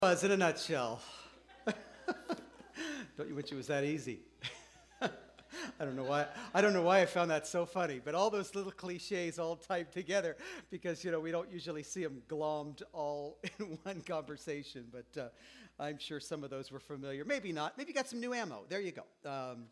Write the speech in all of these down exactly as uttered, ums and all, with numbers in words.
Was in a nutshell. Don't you wish it was that easy? I don't know why. I don't know why I found that so funny. But all those little cliches all typed together, because you know we don't usually see them glommed all in one conversation. But uh, I'm sure some of those were familiar. Maybe not. Maybe you got some new ammo. There you go. Um,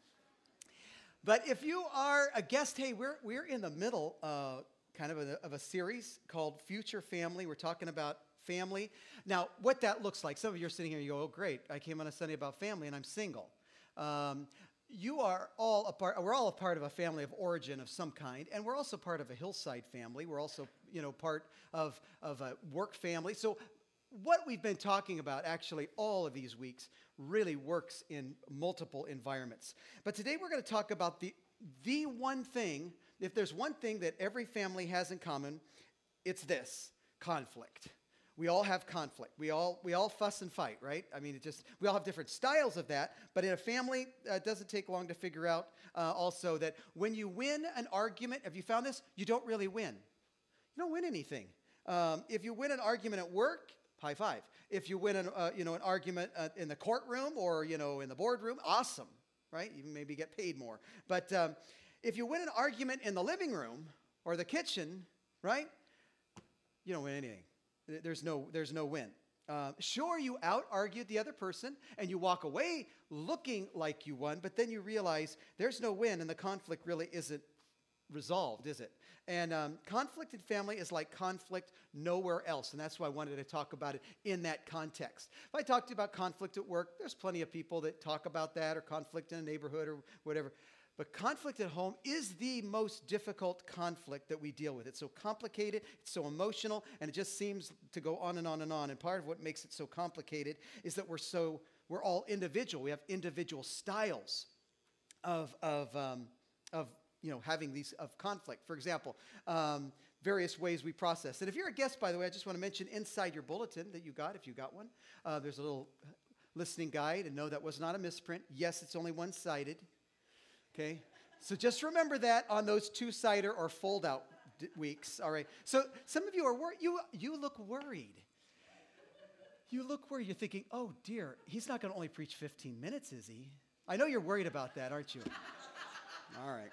but if you are a guest, hey, we're we're in the middle, uh, kind of a, of a series called Future Family. We're talking about family. Now, what that looks like, some of you are sitting here and you go, oh, great, I came on a Sunday about family and I'm single. Um, you are all a part, we're all a part of a family of origin of some kind, and we're also part of a hillside family. We're also, you know, part of, of a work family. So what we've been talking about actually all of these weeks really works in multiple environments. But today we're going to talk about the, the one thing, if there's one thing that every family has in common, it's this: conflict. We all have conflict. We all we all fuss and fight, right? I mean, it just we all have different styles of that. But in a family, uh, it doesn't take long to figure out uh, also that when you win an argument, have you found this? You don't really win. You don't win anything. Um, if you win an argument at work, high five. If you win an uh, you know an argument uh, in the courtroom or you know in the boardroom, awesome, right? You maybe get paid more. But um, if you win an argument in the living room or the kitchen, right? You don't win anything. There's no, there's no win. Uh, sure, you out-argued the other person, and you walk away looking like you won, but then you realize there's no win, and the conflict really isn't resolved, is it? And um, conflict in family is like conflict nowhere else, and that's why I wanted to talk about it in that context. If I talked about conflict at work, there's plenty of people that talk about that, or conflict in a neighborhood, or whatever. But conflict at home is the most difficult conflict that we deal with. It's so complicated, it's so emotional, and it just seems to go on and on and on. And part of what makes it so complicated is that we're so we're all individual. We have individual styles of of um, of you know having these of conflict. For example, um, various ways we process. And if you're a guest, by the way, I just want to mention inside your bulletin that you got, if you got one, uh, there's a little listening guide. And no, that was not a misprint. Yes, it's only one-sided. Okay, so just remember that on those two-sider or fold-out d- weeks. All right. So some of you are worried. You you look worried. You look worried. You're thinking, "Oh dear, he's not going to only preach fifteen minutes, is he?" I know you're worried about that, aren't you? All right.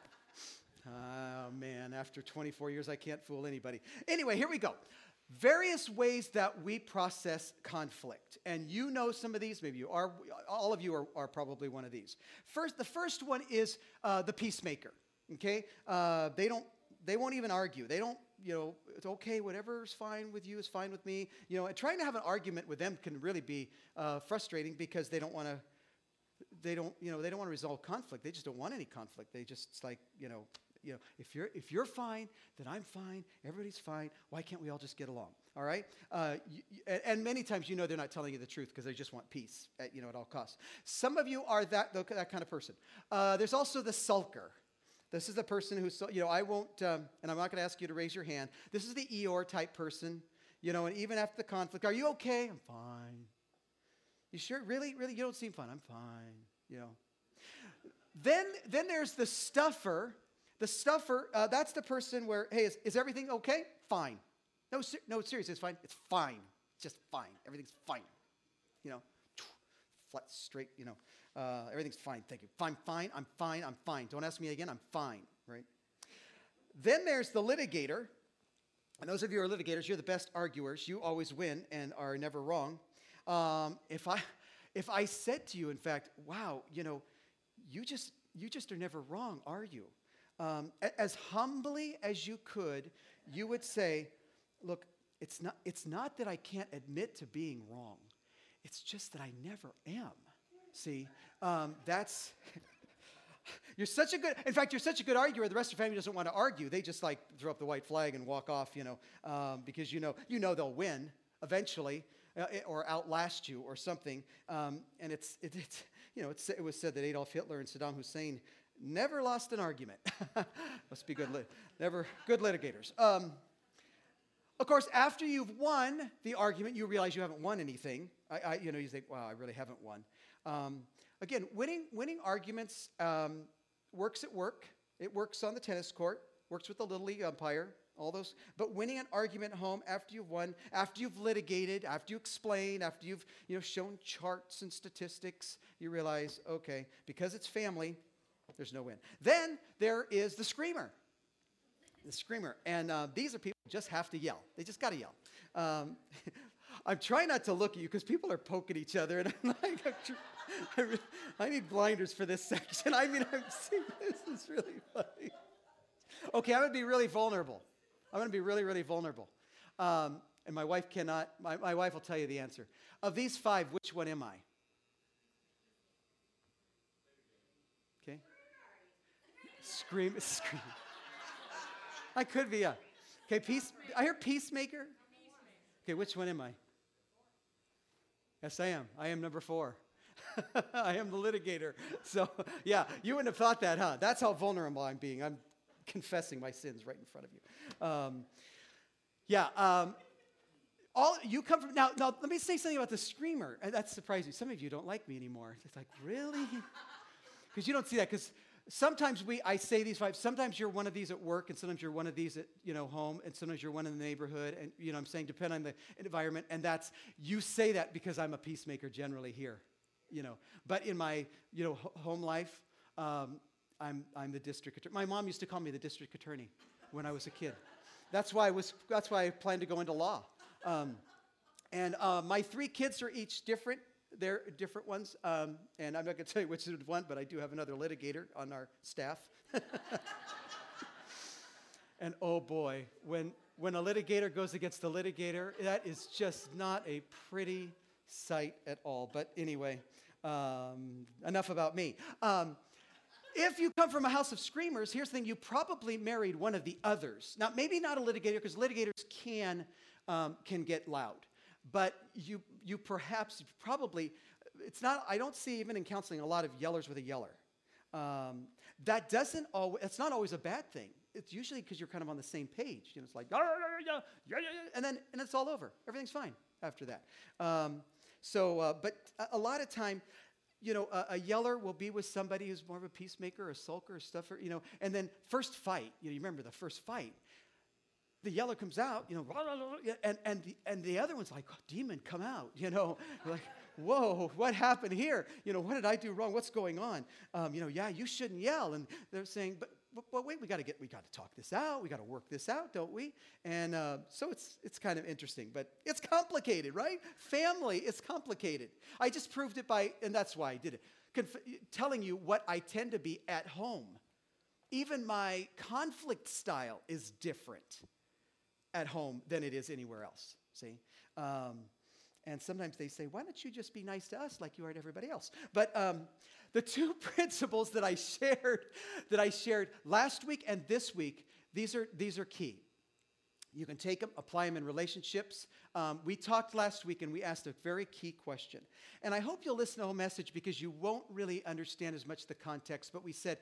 Oh man, after twenty-four years, I can't fool anybody. Anyway, here we go. Various ways that we process conflict. And you know some of these, maybe you are, all of you are, are probably one of these. First, the first one is uh, the peacemaker, okay? Uh, they don't, they won't even argue. They don't, you know, it's okay, whatever's fine with you is fine with me. You know, and trying to have an argument with them can really be uh, frustrating because they don't want to, they don't, you know, they don't want to resolve conflict. They just don't want any conflict. They just, it's like, you know, You know, if you're if you're fine, then I'm fine. Everybody's fine. Why can't we all just get along? All right. Uh, you, and, and many times, you know, they're not telling you the truth because they just want peace, at, you know, at all costs. Some of you are that that kind of person. Uh, there's also the sulker. This is the person who's, you know, I won't, um, and I'm not going to ask you to raise your hand. This is the Eeyore type person, you know, and even after the conflict, are you okay? I'm fine. You sure? Really, really, you don't seem fine. I'm fine. You know. Then then there's the stuffer. The stuffer, uh, that's the person where, hey, is, is everything okay? Fine. No, ser- no, seriously, it's fine. It's fine. It's just fine. Everything's fine. You know, flat, straight, you know, uh, everything's fine. Thank you. I'm fine. I'm fine. I'm fine. Don't ask me again. I'm fine, right? Then there's the litigator. And those of you who are litigators, you're the best arguers. You always win and are never wrong. Um, if I if I said to you, in fact, wow, you know, you just you just are never wrong, are you? Um, as humbly as you could, you would say, look, it's not, it's not that I can't admit to being wrong. It's just that I never am. See, um, that's, you're such a good, in fact, you're such a good arguer, the rest of the family doesn't want to argue. They just like throw up the white flag and walk off, you know, um, because you know, you know they'll win eventually uh, or outlast you or something. Um, and it's, it, it's, you know, it's, it was said that Adolf Hitler and Saddam Hussein never lost an argument. Must be good, lit- never good litigators. Um, of course, after you've won the argument, you realize you haven't won anything. I, I you know, you think, wow, I really haven't won. Um, again, winning winning arguments um, works at work. It works on the tennis court. Works with the little league umpire. all those. But winning an argument at home after you've won, after you've litigated, after you explain, after you've you know shown charts and statistics, you realize, okay, because it's family, there's no win. Then there is the screamer. The screamer. And uh, these are people who just have to yell. They just got to yell. Um, I'm trying not to look at you because people are poking each other. And I'm like, I'm tr- I, re- I need blinders for this section. I mean, I'm seeing this is really funny. Okay, I'm going to be really vulnerable. I'm going to be really, really vulnerable. Um, and my wife cannot, my, my wife will tell you the answer. Of these five, which one am I? Okay. Scream, scream. I could be a. Okay, peace. I hear peacemaker. Okay, which one am I? Yes, I am. I am number four. I am the litigator. So, yeah, you wouldn't have thought that, huh? That's how vulnerable I'm being. I'm confessing my sins right in front of you. Um, yeah, um, all you come from. Now, now, let me say something about the screamer. That's surprising. Some of you don't like me anymore. It's like, really? Because you don't see that. Because sometimes we, I say these five. Sometimes you're one of these at work, and sometimes you're one of these at, you know, home, and sometimes you're one in the neighborhood, and you know, I'm saying, depend on the environment. And that's you say that because I'm a peacemaker generally here, you know. But in my, you know, ho- home life, um, I'm I'm the district attorney. My mom used to call me the district attorney when I was a kid. That's why I was. That's why I planned to go into law. Um, and uh, my three kids are each different. They're different ones, um, and I'm not going to tell you which is one, but I do have another litigator on our staff. And oh boy, when when a litigator goes against a litigator, that is just not a pretty sight at all. But anyway, um, enough about me. Um, if you come from a house of screamers, here's the thing, you probably married one of the others. Now, maybe not a litigator, because litigators can um, can get loud. But you you perhaps probably, it's not, I don't see even in counseling a lot of yellers with a yeller. Um, that doesn't always, it's not always a bad thing. It's usually because you're kind of on the same page. You know, it's like, yeah, yeah, yeah, yeah, and then and it's all over. Everything's fine after that. Um, so, uh, but a, a lot of time, you know, a, a yeller will be with somebody who's more of a peacemaker, a sulker, a stuffer, you know, and then first fight, you know, you remember the first fight. The yeller comes out, you know, and and the, and the other one's like, oh, demon, come out, you know, like, whoa, what happened here? You know, what did I do wrong? What's going on? Um, you know, yeah, you shouldn't yell. And they're saying, but but, but wait, we got to get, we got to talk this out. We got to work this out, don't we? And uh, so it's it's kind of interesting, but it's complicated, right? Family is complicated. I just proved it by, and that's why I did it, Conf- telling you what I tend to be at home. Even my conflict style is different at home than it is anywhere else, see? Um, and sometimes they say, why don't you just be nice to us like you are to everybody else? But um, the two principles that I shared, that I shared last week and this week, these are, these are key. You can take them, apply them in relationships. Um, we talked last week and we asked a very key question. And I hope you'll listen to the whole message because you won't really understand as much the context, but we said,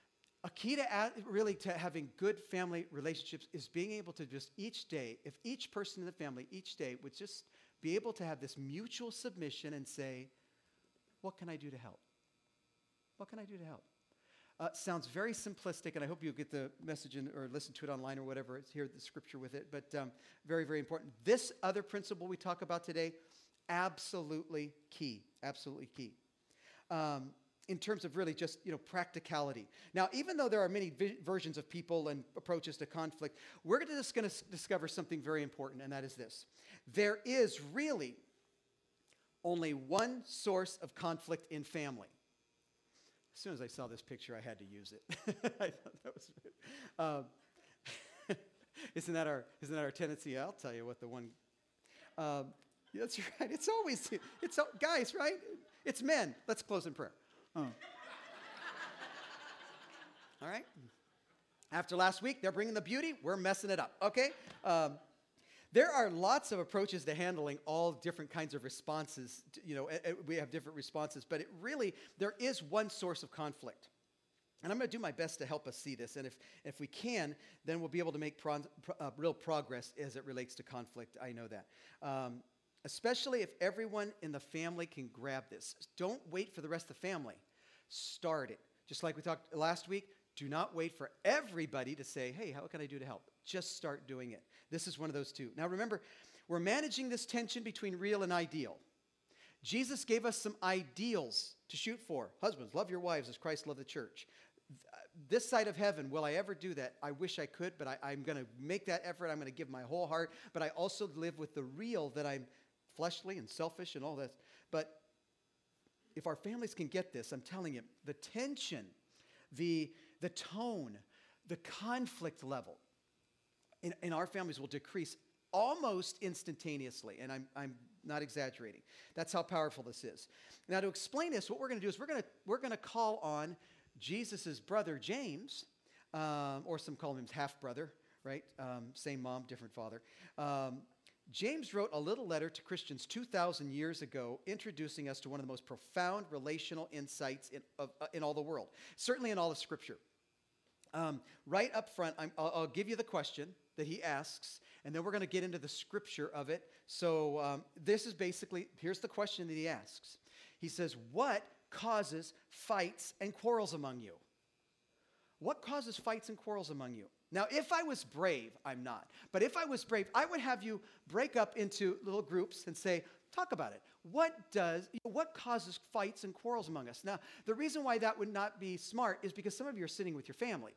a key to add, really to having good family relationships is being able to just each day, if each person in the family each day would just be able to have this mutual submission and say, what can I do to help? What can I do to help? Uh, sounds very simplistic, and I hope you'll get the message in, or listen to it online or whatever, hear the scripture with it, but um, very, very important. This other principle we talk about today, absolutely key, absolutely key. Um, in terms of really just, you know, practicality. Now, even though there are many vi- versions of people and approaches to conflict, we're just going to s- discover something very important, and that is this. There is really only one source of conflict in family. As soon as I saw this picture, I had to use it. I thought that was um, isn't that our isn't that our tendency? I'll tell you what the one. Um, that's right. It's always it's guys, right? It's men. Let's close in prayer. Oh. All right. After last week, they're bringing the beauty. We're messing it up. Okay. Um, there are lots of approaches to handling all different kinds of responses. To, you know, uh, we have different responses, but it really there is one source of conflict, and I'm going to do my best to help us see this. And if if we can, then we'll be able to make pro, pro, uh, real progress as it relates to conflict. I know that. Um, Especially if everyone in the family can grab this. Don't wait for the rest of the family. Start it. Just like we talked last week, do not wait for everybody to say, hey, how can I do to help? Just start doing it. This is one of those two. Now remember, we're managing this tension between real and ideal. Jesus gave us some ideals to shoot for. Husbands, love your wives as Christ loved the church. This side of heaven, will I ever do that? I wish I could, but I, I'm going to make that effort. I'm going to give my whole heart. But I also live with the real that I'm fleshly and selfish and all that. But if our families can get this, I'm telling you, the tension, the, the tone, the conflict level in, in our families will decrease almost instantaneously. And I'm, I'm not exaggerating. That's how powerful this is. Now, to explain this, what we're going to do is we're going to we're going to call on Jesus' brother, James, um, or some call him his half-brother, right? Um, same mom, different father. Um, James wrote a little letter to Christians two thousand years ago, introducing us to one of the most profound relational insights in, of, uh, in all the world, certainly in all of Scripture. Um, right up front, I'm, I'll, I'll give you the question that he asks, and then we're going to get into the Scripture of it. So um, this is basically, here's the question that he asks. He says, what causes fights and quarrels among you? What causes fights and quarrels among you? Now, if I was brave, I'm not. But if I was brave, I would have you break up into little groups and say, talk about it. What does, what causes fights and quarrels among us? Now, the reason why that would not be smart is because some of you are sitting with your family.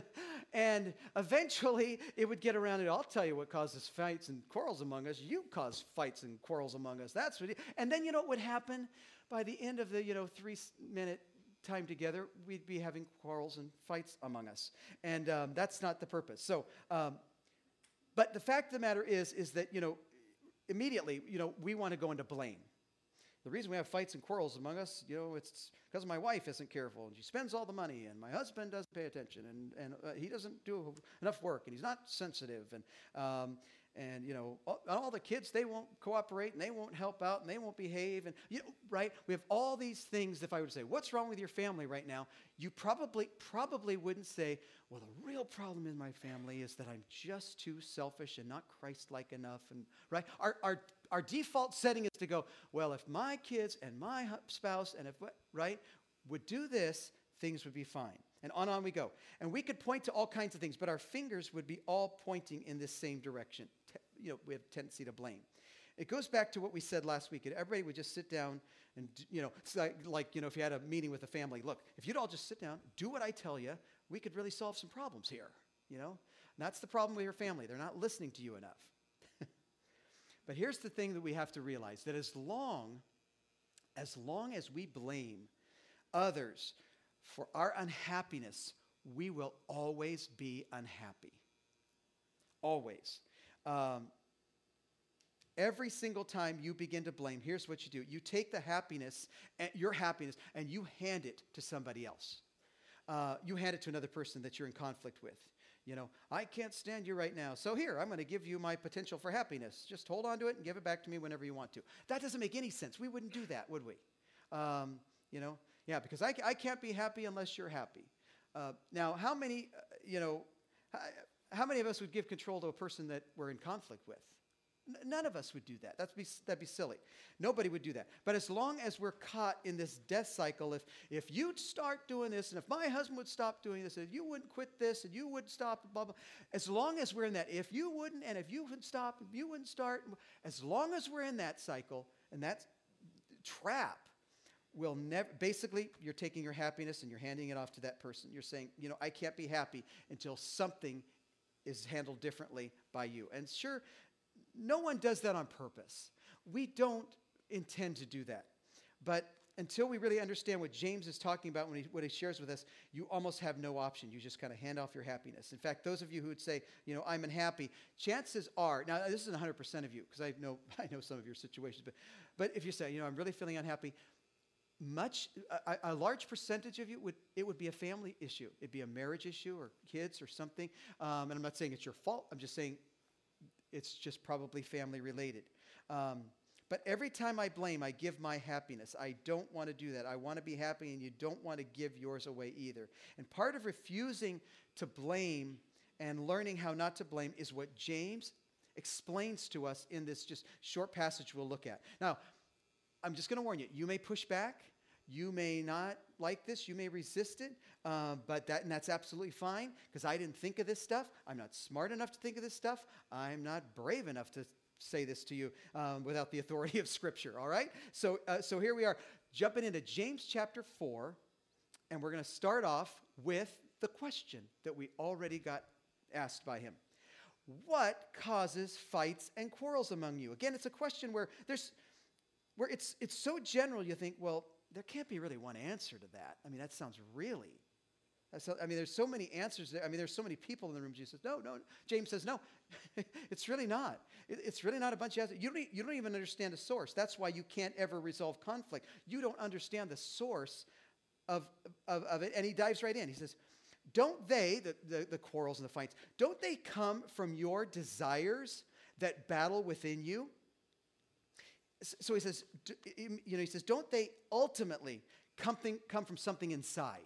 And eventually, it would get around and I'll tell you what causes fights and quarrels among us. You cause fights and quarrels among us. That's what. It, and then you know what would happen? By the end of the, you know, three-minute time together, we'd be having quarrels and fights among us. And um, that's not the purpose. So, um, but the fact of the matter is, is that, you know, immediately, you know, we want to go into blame. The reason we have fights and quarrels among us, you know, it's because my wife isn't careful, and she spends all the money, and my husband doesn't pay attention, and, and uh, he doesn't do enough work, and he's not sensitive, and, um, and you know, all, all the kids, they won't cooperate, and they won't help out, and they won't behave, and, you know, right? We have all these things. If I were to say, what's wrong with your family right now? You probably, probably wouldn't say, well, the real problem in my family is that I'm just too selfish and not Christ-like enough, and, right? Our, our, our default setting is to go, well, if my kids and my spouse and if, right, would do this, things would be fine. And on and on we go. And we could point to all kinds of things, but our fingers would be all pointing in this same direction. Te- you know, we have a tendency to blame. It goes back to what we said last week. And everybody would just sit down and, you know, it's like, like, you know, if you had a meeting with a family, look, if you'd all just sit down, do what I tell you, we could really solve some problems here, you know? And that's the problem with your family. They're not listening to you enough. But here's the thing that we have to realize, that as long, as long as we blame others for our unhappiness, we will always be unhappy. Always. Um, every single time you begin to blame, here's what you do. You take the happiness, your happiness, and you hand it to somebody else. Uh, you hand it to another person that you're in conflict with. You know, I can't stand you right now. So here, I'm going to give you my potential for happiness. Just hold on to it and give it back to me whenever you want to. That doesn't make any sense. We wouldn't do that, would we? Um, you know, yeah, because I, I can't be happy unless you're happy. Uh, now, how many, uh, you know, how, how many of us would give control to a person that we're in conflict with? N- none of us would do that. That'd be, that'd be silly. Nobody would do that. But as long as we're caught in this death cycle, if, if you'd start doing this, and if my husband would stop doing this, and if you wouldn't quit this, and you wouldn't stop, blah, blah, as long as we're in that, if you wouldn't, and if you wouldn't stop, if you wouldn't start, as long as we're in that cycle, and that trap, will never, basically, you're taking your happiness and you're handing it off to that person. You're saying, you know, I can't be happy until something is handled differently by you. And sure, no one does that on purpose. We don't intend to do that. But until we really understand what James is talking about when he, what he shares with us, you almost have no option. You just kind of hand off your happiness. In fact, those of you who would say, you know, I'm unhappy, chances are, now this isn't one hundred percent of you, because I know, I know some of your situations, but, but if you say, you know, I'm really feeling unhappy, much, a, a large percentage of you, would it would be a family issue. It'd be a marriage issue or kids or something. Um, and I'm not saying it's your fault. I'm just saying it's just probably family related. Um, but every time I blame, I give my happiness. I don't want to do that. I want to be happy, and you don't want to give yours away either. And part of refusing to blame and learning how not to blame is what James explains to us in this just short passage we'll look at. Now, I'm just going to warn you, you may push back. You may not like this. You may resist it, uh, but that, and that's absolutely fine because I didn't think of this stuff. I'm not smart enough to think of this stuff. I'm not brave enough to say this to you um, without the authority of Scripture, all right? So, uh, so here we are, jumping into James chapter four, and we're going to start off with the question that we already got asked by him. What causes fights and quarrels among you? Again, it's a question where there's, where it's it's so general. You think, well, there can't be really one answer to that. I mean, that sounds really. That's, I mean, there's so many answers there. I mean, there's so many people in the room. Jesus says, no, no. James says, no, it's really not. It, it's really not a bunch of answers. You don't, you don't even understand the source. That's why you can't ever resolve conflict. You don't understand the source of of, of it. And he dives right in. He says, don't they, the, the, the quarrels and the fights, don't they come from your desires that battle within you? So he says, you know, he says, don't they ultimately come, come from something inside?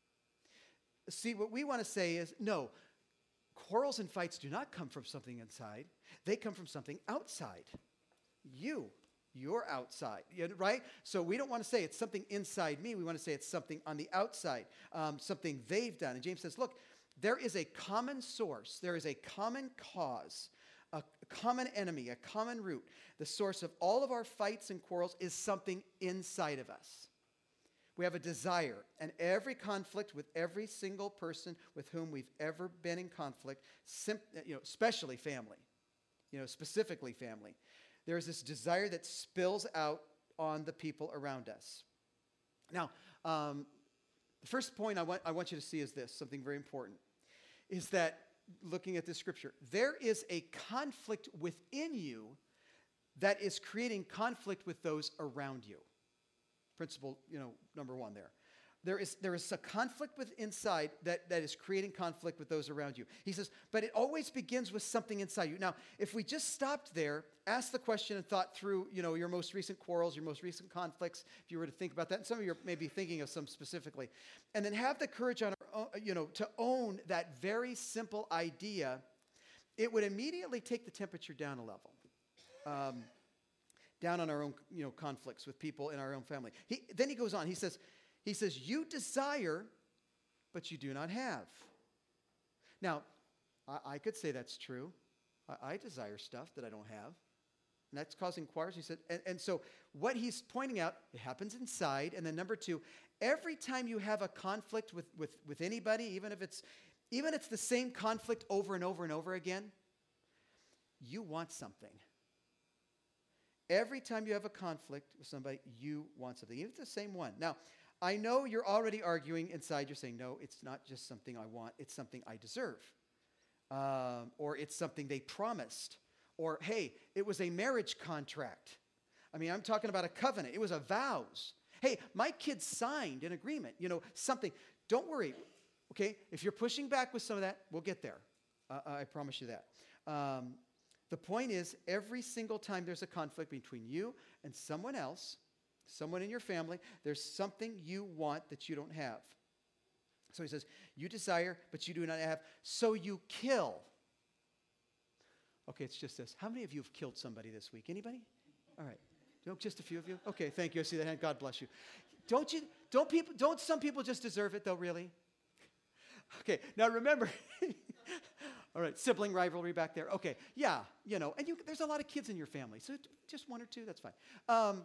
See, what we want to say is, no, quarrels and fights do not come from something inside. They come from something outside. You, you're outside, right? So we don't want to say it's something inside me. We want to say it's something on the outside, um, something they've done. And James says, look, there is a common source. There is a common cause, a common enemy, a common root. The source of all of our fights and quarrels is something inside of us. We have a desire, and every conflict with every single person with whom we've ever been in conflict, sim- you know, especially family, you know, specifically family, there is this desire that spills out on the people around us. Now, um, the first point I want, I want you to see is this, something very important, is that looking at this scripture, there is a conflict within you that is creating conflict with those around you. Principle, you know, number one there. There is, there is a conflict with inside that, that is creating conflict with those around you. He says, but it always begins with something inside you. Now, if we just stopped there, asked the question and thought through, you know, your most recent quarrels, your most recent conflicts, if you were to think about that, and some of you are maybe thinking of some specifically, and then have the courage on our own, you know, to own that very simple idea, it would immediately take the temperature down a level. Um, down on our own, you know, conflicts with people in our own family. He, then he goes on, he says, he says, you desire, but you do not have. Now, I, I could say that's true. I, I desire stuff that I don't have. And that's causing quarrels. He said, and, and so what he's pointing out, it happens inside. And then number two, every time you have a conflict with, with, with anybody, even if it's, even if it's the same conflict over and over and over again, you want something. Every time you have a conflict with somebody, you want something, even if it's the same one. Now, I know you're already arguing inside. You're saying, no, it's not just something I want. It's something I deserve. Um, or it's something they promised. Or, hey, it was a marriage contract. I mean, I'm talking about a covenant. It was a vows. Hey, my kids signed an agreement, you know, something. Don't worry, okay? If you're pushing back with some of that, we'll get there. Uh, I promise you that. Um, The point is, every single time there's a conflict between you and someone else, someone in your family, there's something you want that you don't have. So he says, you desire, but you do not have, so you kill. Okay, it's just this. How many of you have killed somebody this week? Anybody? All right. No, just a few of you? Okay, thank you. I see that hand. God bless you. Don't you, don't people, don't some people just deserve it though, really? Okay, now remember, all right, sibling rivalry back there. Okay, yeah, you know, and you, there's a lot of kids in your family, so just one or two, that's fine. Um,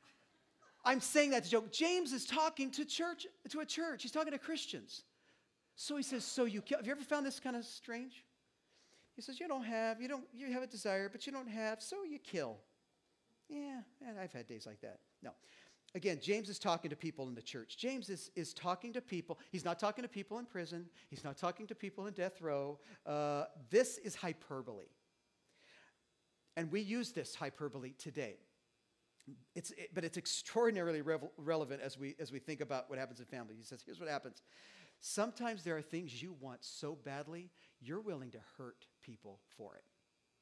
I'm saying that to joke. James is talking to church, to a church. He's talking to Christians. So he says, so you kill. Have you ever found this kind of strange? He says, you don't have, you don't, you have a desire, but you don't have, so you kill. Yeah, and I've had days like that. No. Again, James is talking to people in the church. James is, is talking to people. He's not talking to people in prison. He's not talking to people in death row. Uh, this is hyperbole. And we use this hyperbole today. It's, it, but it's extraordinarily revel- relevant as we, as we think about what happens in family. He says, here's what happens. Sometimes there are things you want so badly, you're willing to hurt people for it.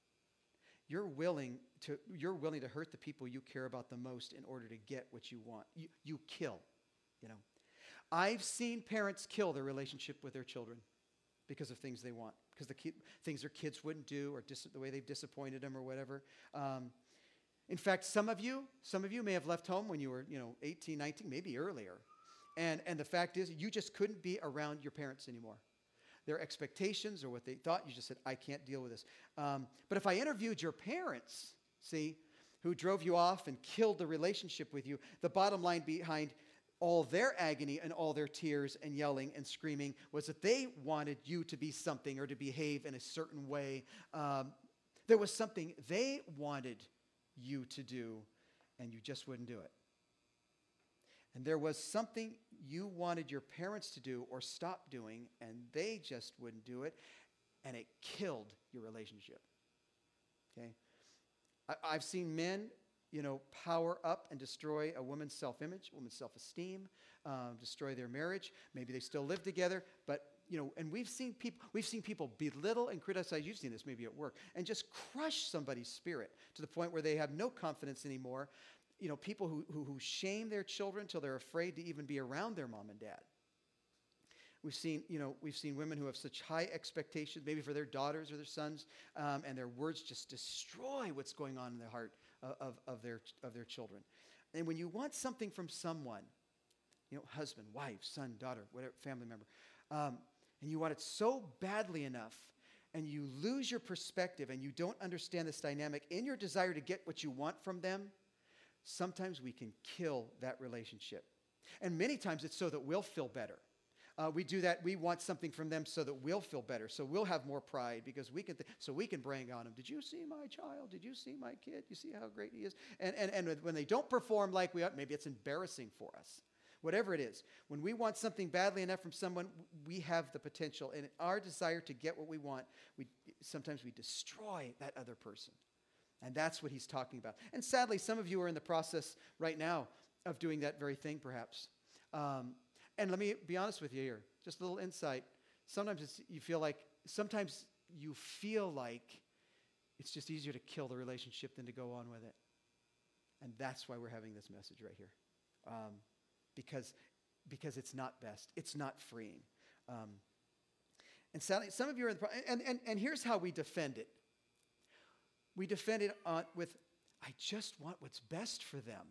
You're willing to you're willing to hurt the people you care about the most in order to get what you want. You, you kill, you know. I've seen parents kill their relationship with their children because of things they want, because the ki- things their kids wouldn't do, or dis- the way they've disappointed them, or whatever. Um, In fact, some of you, some of you may have left home when you were, you know, eighteen, nineteen, maybe earlier. And, and the fact is, you just couldn't be around your parents anymore. Their expectations or what they thought, you just said, I can't deal with this. Um, but if I interviewed your parents, see, who drove you off and killed the relationship with you, the bottom line behind all their agony and all their tears and yelling and screaming was that they wanted you to be something or to behave in a certain way. Um, there was something they wanted you to do, and you just wouldn't do it. And there was something you wanted your parents to do or stop doing, and they just wouldn't do it, and it killed your relationship. Okay? I, I've seen men, you know, power up and destroy a woman's self-image, woman's self-esteem, um, destroy their marriage. Maybe they still live together, but you know, and we've seen people, we've seen people belittle and criticize. You've seen this maybe at work, and just crush somebody's spirit to the point where they have no confidence anymore. You know, people who, who, who shame their children till they're afraid to even be around their mom and dad. We've seen, you know, we've seen women who have such high expectations, maybe for their daughters or their sons, um, and their words just destroy what's going on in the heart of, of, of their of their children. And when you want something from someone, you know, husband, wife, son, daughter, whatever, family member, um, and you want it so badly enough, and you lose your perspective, and you don't understand this dynamic in your desire to get what you want from them, sometimes we can kill that relationship. And many times it's so that we'll feel better. Uh, we do that. We want something from them so that we'll feel better. So we'll have more pride because we can, th- so we can brag on them. Did you see my child? Did you see my kid? You see how great he is? And, and, and when they don't perform like we ought, maybe it's embarrassing for us. Whatever it is, when we want something badly enough from someone, we have the potential. And our desire to get what we want, we sometimes we destroy that other person. And that's what he's talking about. And sadly, some of you are in the process right now of doing that very thing, perhaps. Um, and let me be honest with you here. Just a little insight. Sometimes it's, you feel like, sometimes you feel like it's just easier to kill the relationship than to go on with it. And that's why we're having this message right here. Um, because, because it's not best. It's not freeing. Um, and sadly, some of you are in the process. And, and, and here's how we defend it. We defend it on, with, I just want what's best for them.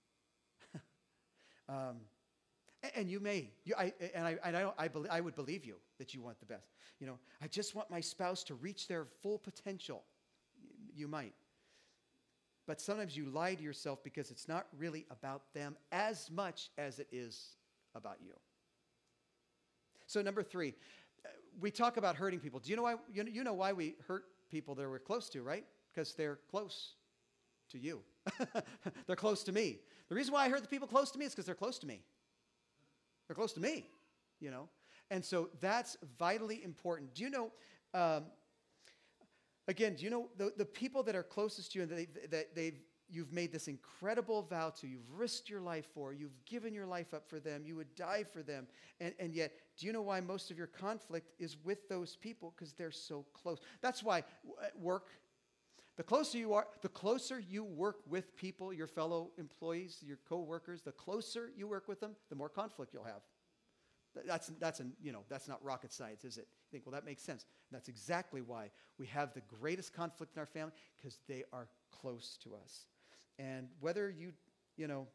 um, and, and you may, you, I, and I, and I, I, believe, I would believe you that you want the best. You know, I just want my spouse to reach their full potential. You might. But sometimes you lie to yourself because it's not really about them as much as it is about you. So number three, we talk about hurting people. Do you know why? You know, you know why we hurt people that we're close to, right? Because they're close to you. They're close to me. The reason why I hurt the people close to me is because they're close to me. They're close to me, you know. And so that's vitally important. Do you know, um, again, do you know the, the people that are closest to you and that, they, that they've, you've made this incredible vow to, you've risked your life for, you've given your life up for them, you would die for them, and, and yet, do you know why most of your conflict is with those people? Because they're so close. That's why at work, the closer you are, the closer you work with people, your fellow employees, your co-workers, the closer you work with them, the more conflict you'll have. That's, that's, an, you know, that's not rocket science, is it? You think, well, that makes sense. And that's exactly why we have the greatest conflict in our family, because they are close to us. And whether you, you know,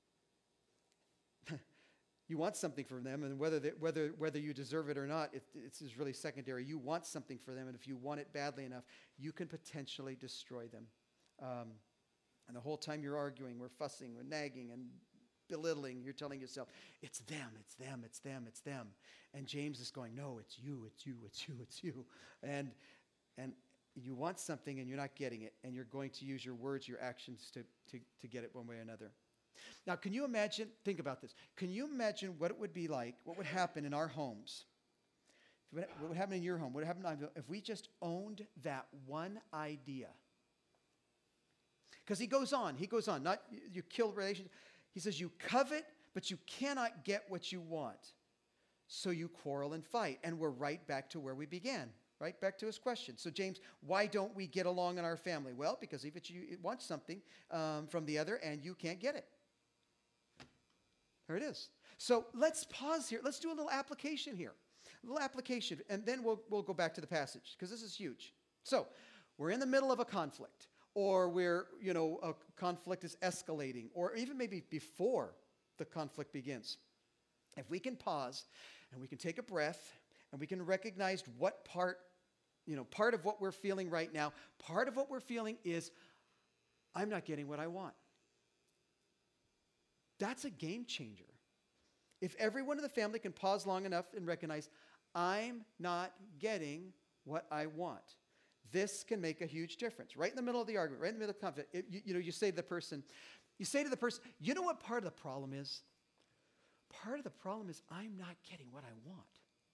you want something from them, and whether they, whether whether you deserve it or not, it, it's is really secondary. You want something for them, and if you want it badly enough, you can potentially destroy them. Um, and the whole time you're arguing, we're fussing, we're nagging, and belittling. You're telling yourself, it's them, it's them, it's them, it's them. And James is going, no, it's you, it's you, it's you, it's you. And and you want something, and you're not getting it, and you're going to use your words, your actions to to to get it one way or another. Now, can you imagine, think about this, can you imagine what it would be like, what would happen in our homes? What would happen in your home? What would happen if we just owned that one idea? Because he goes on, he goes on, not you kill relations. He says you covet, but you cannot get what you want. So you quarrel and fight. And we're right back to where we began. Right back to his question. So James, why don't we get along in our family? Well, because if you it wants something um, from the other and you can't get it. There it is. So let's pause here. Let's do a little application here. A little application, and then we'll, we'll go back to the passage, because this is huge. So we're in the middle of a conflict. or where, you know, a conflict is escalating, or even maybe before the conflict begins. If we can pause and we can take a breath and we can recognize what part, you know, part of what we're feeling right now, part of what we're feeling is, I'm not getting what I want. That's a game changer. If everyone in the family can pause long enough and recognize, I'm not getting what I want, this can make a huge difference. Right in the middle of the argument, right in the middle of the conflict, it, you, you know, you say to the person, you say to the person, you know what part of the problem is? Part of the problem is I'm not getting what I want.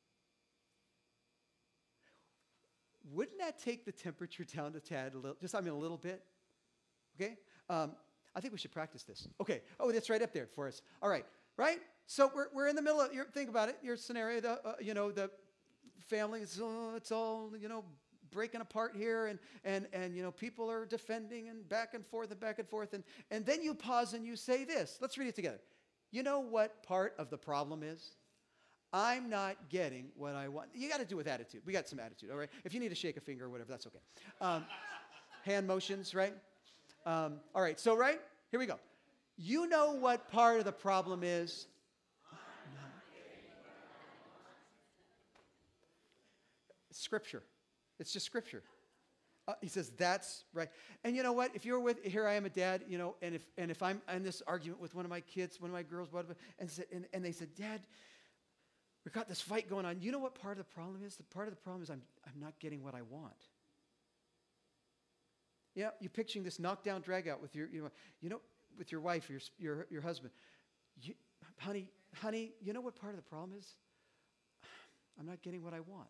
Wouldn't that take the temperature down a tad, a little, just I mean a little bit? Okay? Um, I think we should practice this. Okay. Oh, that's right up there for us. All right. Right? So we're we're in the middle of your, think about it, your scenario, the, uh, you know, the family is, oh, it's all, you know, breaking apart here, and and and you know, people are defending and back and forth and back and forth, and and then you pause and you say this. Let's read it together. You know what part of the problem is? I'm not getting what I want. You got to do it with attitude. We got some attitude, all right? If you need to shake a finger or whatever, that's okay. Um, hand motions, right? Um, all right, so right, here we go. You know what part of the problem is? Scripture. It's just scripture. Uh, he says, that's right. And you know what? If you're with, here I am a dad, you know, and if and if I'm in this argument with one of my kids, one of my girls, whatever, and, said, and, and they said, Dad, we've got this fight going on. You know what part of the problem is? The part of the problem is I'm I'm not getting what I want. Yeah, you're picturing this knockdown, drag out with your, you know, you know, with your wife or your your, your husband. You, honey, honey, you know what part of the problem is? I'm not getting what I want.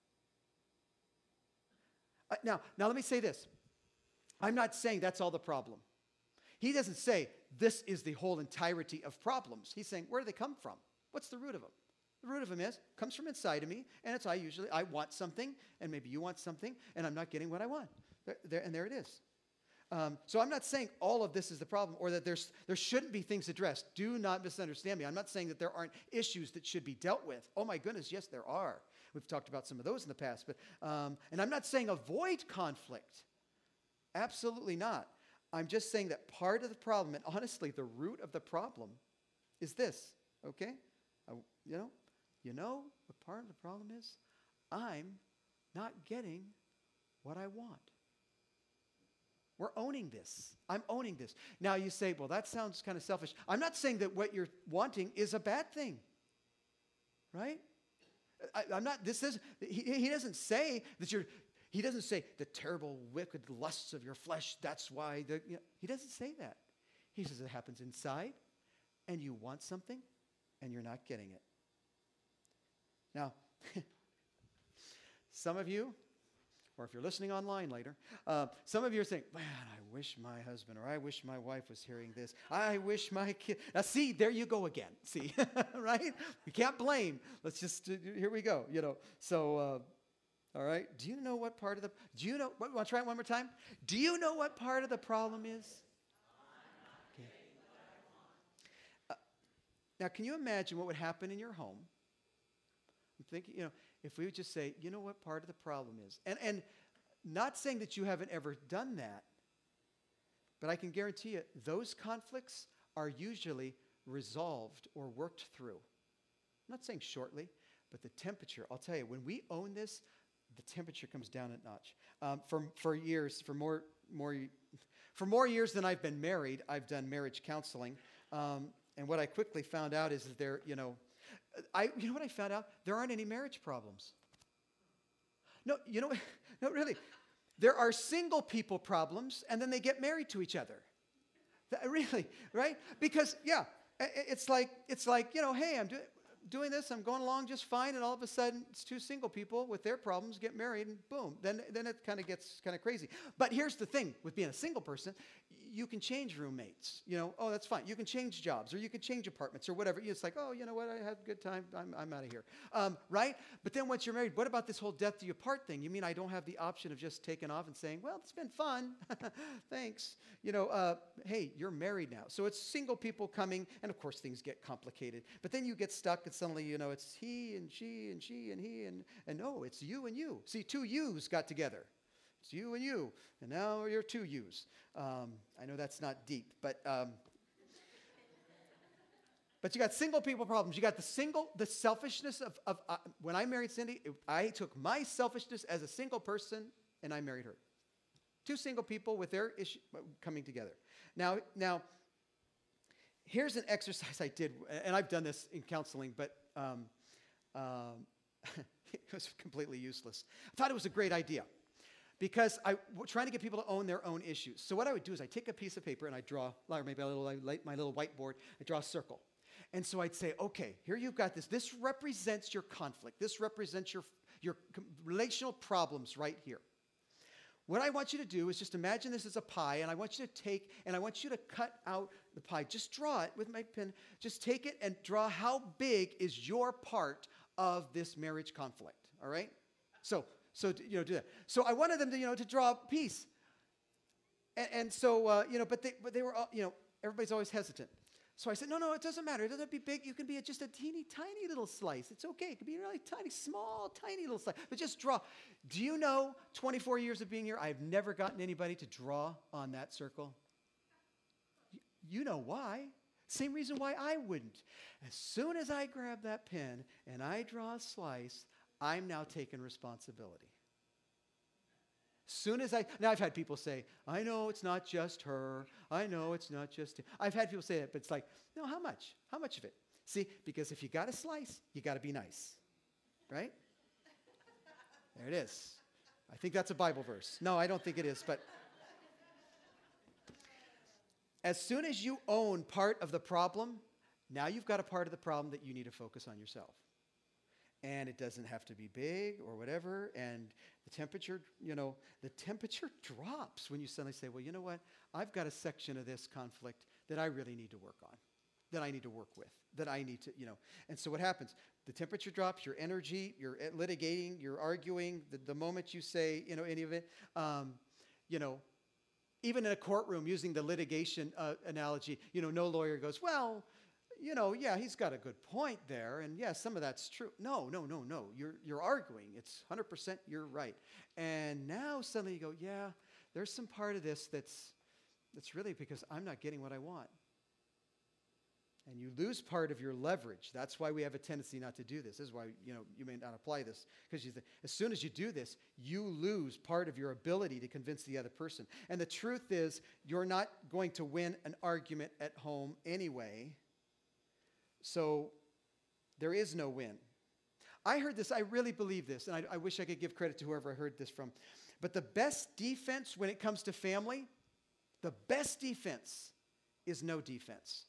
Uh, now, now let me say this. I'm not saying that's all the problem. He doesn't say this is the whole entirety of problems. He's saying, where do they come from? What's the root of them? The root of them is, comes from inside of me, and it's I usually, I want something, and maybe you want something, and I'm not getting what I want. There, there, and there it is. Um, so I'm not saying all of this is the problem, or that there's there shouldn't be things addressed. Do not misunderstand me. I'm not saying that there aren't issues that should be dealt with. Oh my goodness, yes, there are. We've talked about some of those in the past. But um, and I'm not saying avoid conflict. Absolutely not. I'm just saying that part of the problem, and honestly, the root of the problem is this, okay? Uh, you know, you know what part of the problem is? I'm not getting what I want. We're owning this. I'm owning this. Now you say, well, that sounds kind of selfish. I'm not saying that what you're wanting is a bad thing, right? I, I'm not, this is, he, he doesn't say that you're, he doesn't say the terrible, wicked lusts of your flesh, that's why, the, you know, he doesn't say that. He says it happens inside, and you want something, and you're not getting it. Now, some of you, or if you're listening online later, uh, some of you are saying, man, I wish my husband or I wish my wife was hearing this. I wish my kid. Now, see, there you go again. See, right? We can't blame. Let's just, uh, here we go, you know. So, uh, all right. Do you know what part of the, do you know, want to try it one more time? Do you know what part of the problem is? Okay. Uh, now, can you imagine what would happen in your home? I'm thinking, you know, if we would just say, you know what part of the problem is? And and not saying that you haven't ever done that, but I can guarantee you those conflicts are usually resolved or worked through. I'm not saying shortly, but the temperature, I'll tell you, when we own this, the temperature comes down a notch. Um, for, for years, for more, more, for more years than I've been married, I've done marriage counseling. Um, and what I quickly found out is that there, you know, I, you know what I found out? There aren't any marriage problems. No, you know, no, really. There are single people problems, and then they get married to each other. That, really, right? Because, yeah, it's like, it's like, you know, hey, I'm doing doing this, I'm going along just fine, and all of a sudden, it's two single people with their problems get married, and boom, then, then it kind of gets kind of crazy. But here's the thing, with being a single person, you can change roommates, you know, oh, that's fine. You can change jobs, or you can change apartments, or whatever. It's like, oh, you know what, I had a good time, I'm, I'm out of here, um, right? But then once you're married, what about this whole death do you part thing? You mean I don't have the option of just taking off and saying, well, it's been fun, thanks. You know, uh, hey, you're married now. So it's single people coming, and of course things get complicated. But then you get stuck, and suddenly, you know, it's he and she and she and he, and, and no, it's you and you. See, two yous got together. It's you and you, and now you're two yous. Um, I know that's not deep, but um, but you got single people problems. You got the single, the selfishness of, of uh, when I married Cindy, it, I took my selfishness as a single person, and I married her. Two single people with their issue coming together. Now, now, here's an exercise I did, and I've done this in counseling, but um, um, it was completely useless. I thought it was a great idea because I was trying to get people to own their own issues. So what I would do is I take a piece of paper and I draw, or maybe a little, my little whiteboard, I draw a circle. And so I'd say, okay, here you've got this. This represents your conflict. This represents your, your relational problems right here. What I want you to do is just imagine this as a pie, and I want you to take, and I want you to cut out the pie. Just draw it with my pen. Just take it and draw how big is your part of this marriage conflict, all right? So, so you know, do that. So I wanted them to, you know, to draw a piece. And, and so, uh, you know, but they, but they were, all, you know, everybody's always hesitant. So I said, no, no, it doesn't matter. It doesn't have to be big. You can be a, just a teeny, tiny little slice. It's okay. It can be a really tiny, small, tiny little slice. But just draw. Do you know, twenty-four years of being here, I've never gotten anybody to draw on that circle? You, you know why. Same reason why I wouldn't. As soon as I grab that pen and I draw a slice, I'm now taking responsibility. Soon as I, now I've had people say, I know it's not just her. I know it's not just him. I've had people say that, but it's like, no, how much? How much of it? See, because if you got a slice, you got to be nice, right? There it is. I think that's a Bible verse. No, I don't think it is, but as soon as you own part of the problem, now you've got a part of the problem that you need to focus on yourself. And it doesn't have to be big or whatever. And the temperature, you know, the temperature drops when you suddenly say, well, you know what? I've got a section of this conflict that I really need to work on, that I need to work with, that I need to, you know. And so what happens? The temperature drops, your energy, you're litigating, you're arguing. The, the moment you say, you know, any of it, um, you know, even in a courtroom using the litigation uh, analogy, you know, no lawyer goes, well, you know, yeah, he's got a good point there, and yeah, some of that's true. No, no, no, no. You're you're arguing. It's one hundred percent you're right. And now suddenly you go, yeah, there's some part of this that's that's really because I'm not getting what I want. And you lose part of your leverage. That's why we have a tendency not to do this. This is why, you know, you may not apply this. Because as soon as you do this, you lose part of your ability to convince the other person. And the truth is, you're not going to win an argument at home anyway. So there is no win. I heard this, I really believe this, and I, I wish I could give credit to whoever I heard this from. But the best defense when it comes to family, the best defense is no defense.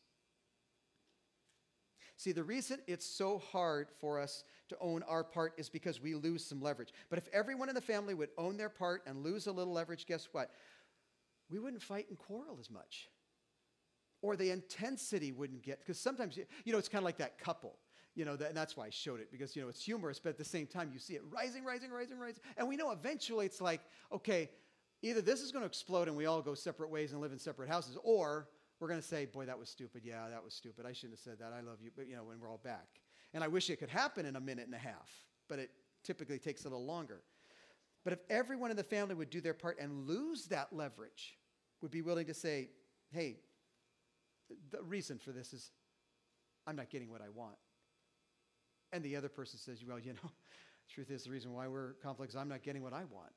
See, the reason it's so hard for us to own our part is because we lose some leverage. But if everyone in the family would own their part and lose a little leverage, guess what? We wouldn't fight and quarrel as much. Or the intensity wouldn't get, because sometimes, you know, it's kind of like that couple, you know, that, and that's why I showed it, because, you know, it's humorous, but at the same time, you see it rising, rising, rising, rising, and we know eventually it's like, okay, either this is going to explode and we all go separate ways and live in separate houses, or we're going to say, boy, that was stupid, yeah, that was stupid, I shouldn't have said that, I love you, but, you know, when we're all back. And I wish it could happen in a minute and a half, but it typically takes a little longer. But if everyone in the family would do their part and lose that leverage, would be willing to say, hey, the reason for this is I'm not getting what I want. And the other person says, well, you know, truth is the reason why we're conflicts, I'm not getting what I want.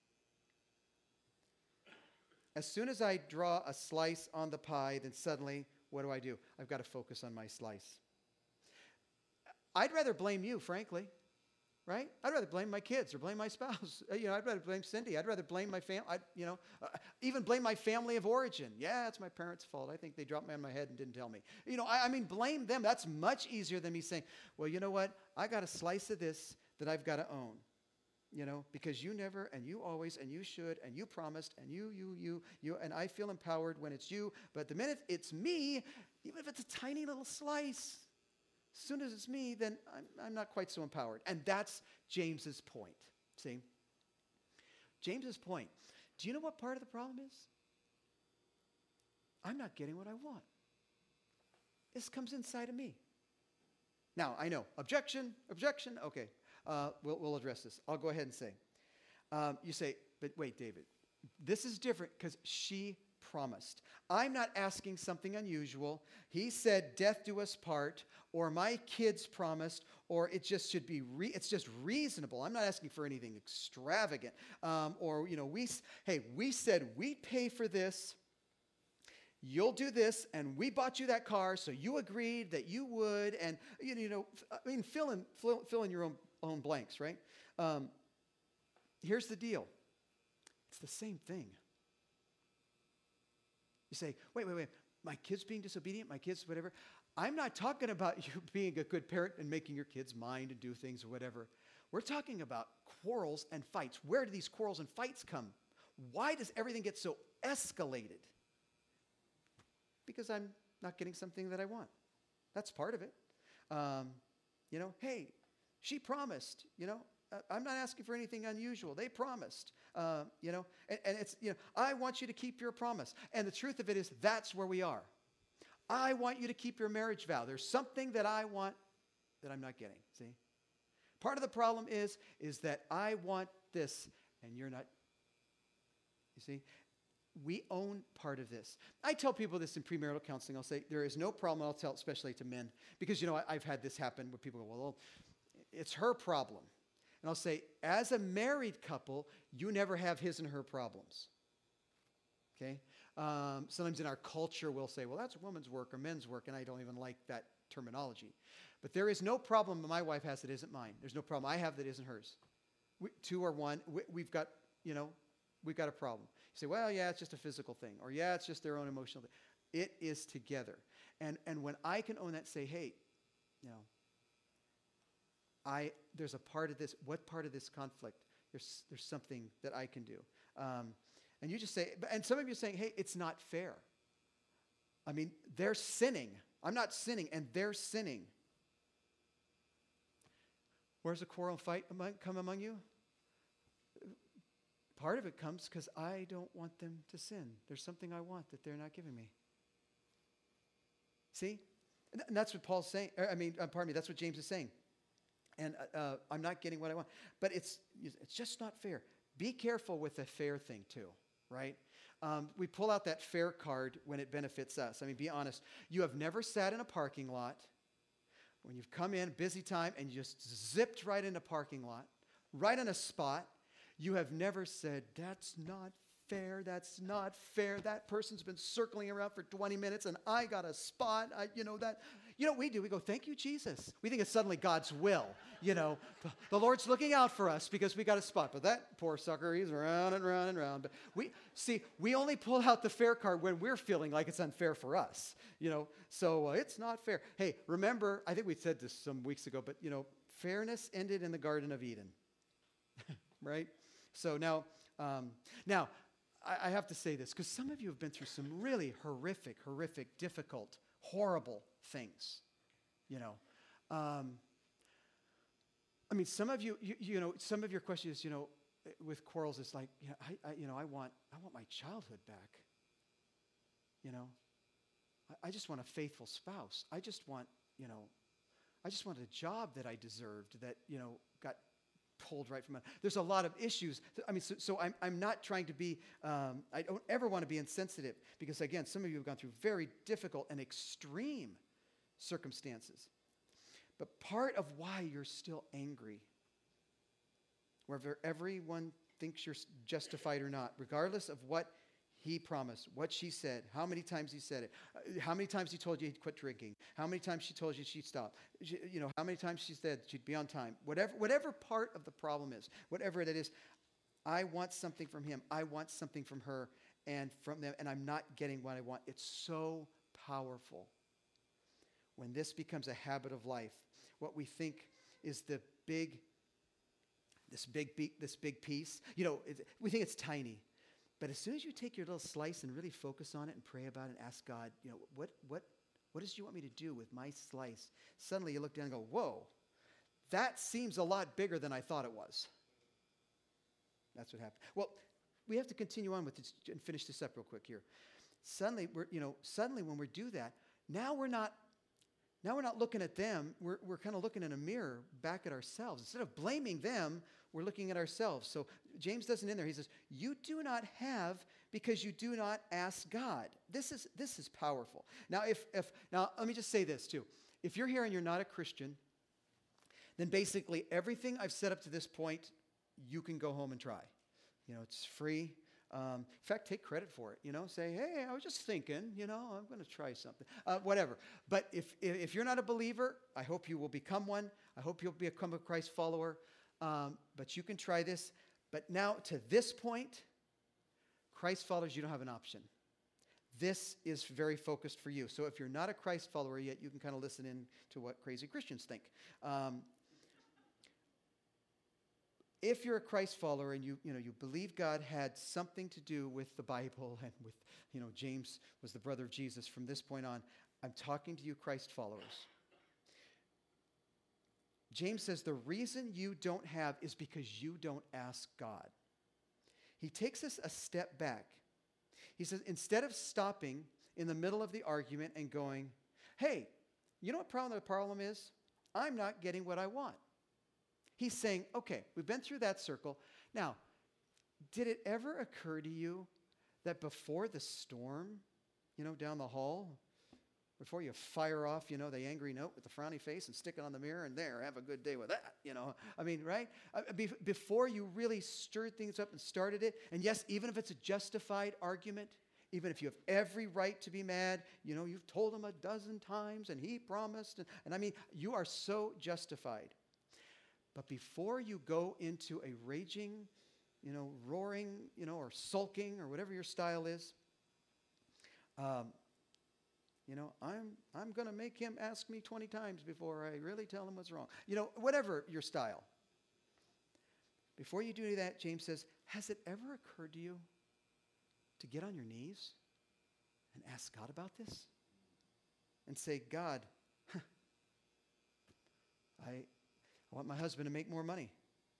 As soon as I draw a slice on the pie, then suddenly, what do I do? I've got to focus on my slice. I'd rather blame you, frankly. Right? I'd rather blame my kids or blame my spouse. You know, I'd rather blame Cindy. I'd rather blame my family. You know, uh, even blame my family of origin. Yeah, it's my parents' fault. I think they dropped me on my head and didn't tell me. You know, I, I mean, blame them. That's much easier than me saying, well, you know what? I got a slice of this that I've got to own. You know, because you never, and you always, and you should, and you promised, and you, you, you, you, and I feel empowered when it's you. But the minute it's me, even if it's a tiny little slice, as soon as it's me, then I'm, I'm not quite so empowered. And that's James's point. See? James's point. Do you know what part of the problem is? I'm not getting what I want. This comes inside of me. Now, I know. Objection, objection. Okay. Uh, we'll, we'll address this. I'll go ahead and say. Um, you say, but wait, David, this is different because she promised. I'm not asking something unusual. He said, death do us part, or my kids promised, or it just should be, re- it's just reasonable. I'm not asking for anything extravagant. Um, or, you know, we, hey, we said we'd pay for this. You'll do this, and we bought you that car, so you agreed that you would, and, you know, you know I mean, fill in, fill, fill in your own, own blanks, right? Um, here's the deal. It's the same thing. You say, wait, wait, wait, my kid's being disobedient, my kid's whatever. I'm not talking about you being a good parent and making your kids mind and do things or whatever. We're talking about quarrels and fights. Where do these quarrels and fights come? Why does everything get so escalated? Because I'm not getting something that I want. That's part of it. Um, you know, hey, she promised, you know, uh, I'm not asking for anything unusual. They promised, uh, you know, and, and it's, you know, I want you to keep your promise. And the truth of it is that's where we are. I want you to keep your marriage vow. There's something that I want that I'm not getting, see? Part of the problem is, is that I want this and you're not, you see? We own part of this. I tell people this in premarital counseling. I'll say, there is no problem. I'll tell, especially to men, because, you know, I, I've had this happen where people go, well, it's her problem. And I'll say, as a married couple, you never have his and her problems. Okay? Um, sometimes in our culture, we'll say, well, that's a woman's work or men's work, and I don't even like that terminology. But there is no problem my wife has that isn't mine. There's no problem I have that isn't hers. We, two or one, we, we've got, you know, we've got a problem. You say, well, yeah, it's just a physical thing. Or, yeah, it's just their own emotional thing. It is together. And and when I can own that, say, hey, you know, I there's a part of this, what part of this conflict? There's, there's something that I can do. Um, and you just say, and some of you are saying, hey, it's not fair. I mean, they're sinning. I'm not sinning, and they're sinning. Where's the quarrel and fight among, come among you? Part of it comes because I don't want them to sin. There's something I want that they're not giving me. See? And that's what Paul's saying. I mean, uh, pardon me, that's what James is saying. And uh, uh, I'm not getting what I want. But it's it's just not fair. Be careful with the fair thing too, right? Um, we pull out that fair card when it benefits us. I mean, be honest. You have never sat in a parking lot when you've come in, busy time, and you just zipped right in a parking lot, right on a spot. You have never said, that's not fair, that's not fair. That person's been circling around for twenty minutes and I got a spot. I, you know, that, you know what we do? We go, thank you, Jesus. We think it's suddenly God's will. You know, the, the Lord's looking out for us because we got a spot. But that poor sucker, he's round and round and round. But we, see, we only pull out the fair card when we're feeling like it's unfair for us. You know, so uh, it's not fair. Hey, remember, I think we said this some weeks ago, but, you know, fairness ended in the Garden of Eden. Right? So now, um, now I, I have to say this because some of you have been through some really horrific, horrific, difficult, horrible things. You know, um, I mean, some of you, you, you know, some of your questions, you know, with quarrels, it's like, you know, I, I, you know, I want, I want my childhood back. You know, I, I just want a faithful spouse. I just want, you know, I just want a job that I deserved that, you know, got pulled right from it. There's a lot of issues. I mean, so, so I'm, I'm not trying to be, um, I don't ever want to be insensitive because, again, some of you have gone through very difficult and extreme circumstances. But part of why you're still angry, whether everyone thinks you're justified or not, regardless of what he promised, what she said, how many times he said it, uh, how many times he told you he'd quit drinking, how many times she told you she'd stop, she, you know, how many times she said she'd be on time, whatever, whatever part of the problem is, whatever it is, I want something from him, I want something from her and from them, and I'm not getting what I want. It's so powerful when this becomes a habit of life. What we think is the big, this big, this big piece, you know, it, we think it's tiny. But as soon as you take your little slice and really focus on it and pray about it and ask God, you know, what what what does you want me to do with my slice? Suddenly you look down and go, whoa, that seems a lot bigger than I thought it was. That's what happened. Well, we have to continue on with this and finish this up real quick here. Suddenly, we're, you know, suddenly when we do that, now we're not Now we're not looking at them. We're, we're kind of looking in a mirror back at ourselves. Instead of blaming them, we're looking at ourselves. So James does it in there. He says, you do not have because you do not ask God. This is, this is powerful. Now, if, if now let me just say this too. If you're here and you're not a Christian, then basically everything I've said up to this point, you can go home and try. You know, it's free. Um, in fact, take credit for it, you know, say, hey, I was just thinking, you know, I'm going to try something, uh, whatever. But if, if you're not a believer, I hope you will become one. I hope you'll become a Christ follower. Um, but you can try this. But now to this point, Christ followers, you don't have an option. This is very focused for you. So if you're not a Christ follower yet, you can kind of listen in to what crazy Christians think. Um, If you're a Christ follower and you, you know, you believe God had something to do with the Bible and with, you know, James was the brother of Jesus from this point on, I'm talking to you Christ followers. James says the reason you don't have is because you don't ask God. He takes us a step back. He says instead of stopping in the middle of the argument and going, hey, you know what problem the problem is? I'm not getting what I want. He's saying, okay, we've been through that circle. Now, did it ever occur to you that before the storm, you know, down the hall, before you fire off, you know, the angry note with the frowny face and stick it on the mirror and there, have a good day with that, you know. I mean, right? Uh, be- before you really stirred things up and started it, and yes, even if it's a justified argument, even if you have every right to be mad, you know, you've told him a dozen times and he promised, and, and I mean, you are so justified. But before you go into a raging, you know, roaring, you know, or sulking or whatever your style is, um, you know, I'm I'm going to make him ask me twenty times before I really tell him what's wrong. You know, whatever your style. Before you do that, James says, has it ever occurred to you to get on your knees and ask God about this? And say, God, I... I want my husband to make more money.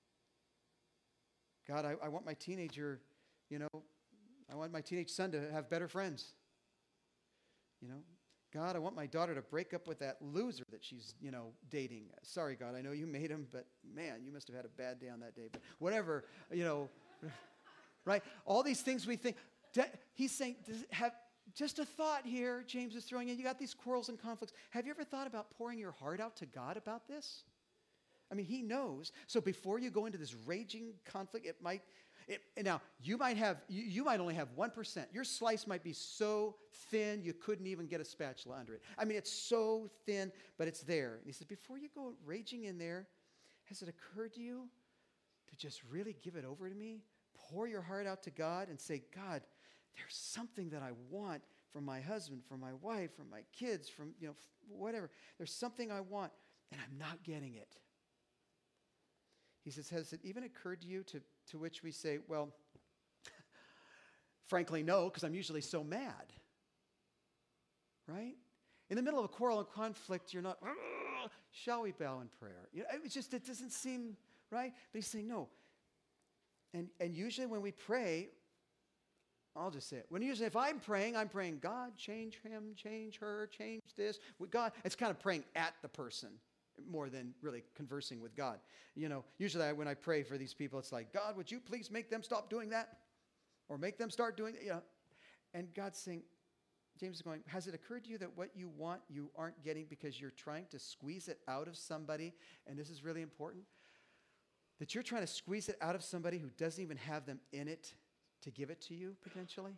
God, I, I want my teenager, you know, I want my teenage son to have better friends. You know, God, I want my daughter to break up with that loser that she's, you know, dating. Sorry, God, I know you made him, but man, you must have had a bad day on that day. But whatever, you know, right? All these things we think. He's saying, does it have just a thought here, James is throwing in. You got these quarrels and conflicts. Have you ever thought about pouring your heart out to God about this? I mean, he knows. So before you go into this raging conflict, it might, it, now, you might have, you, you might only have one percent. Your slice might be so thin, you couldn't even get a spatula under it. I mean, it's so thin, but it's there. And he says, before you go raging in there, has it occurred to you to just really give it over to me? Pour your heart out to God and say, God, there's something that I want from my husband, from my wife, from my kids, from, you know, whatever. There's something I want, and I'm not getting it. He says, has it even occurred to you, to, to which we say, well, frankly, no, because I'm usually so mad. Right? In the middle of a quarrel and conflict, you're not, shall we bow in prayer? You know, it's just, it doesn't seem right. But he's saying, no. And, and usually when we pray, I'll just say it. When usually if I'm praying, I'm praying, God, change him, change her, change this. With God, it's kind of praying at the person more than really conversing with God. You know, usually I, when I pray for these people, it's like, God, would you please make them stop doing that? Or make them start doing that? You know, and God's saying, James is going, has it occurred to you that what you want, you aren't getting because you're trying to squeeze it out of somebody? And this is really important. That you're trying to squeeze it out of somebody who doesn't even have them in it to give it to you, potentially?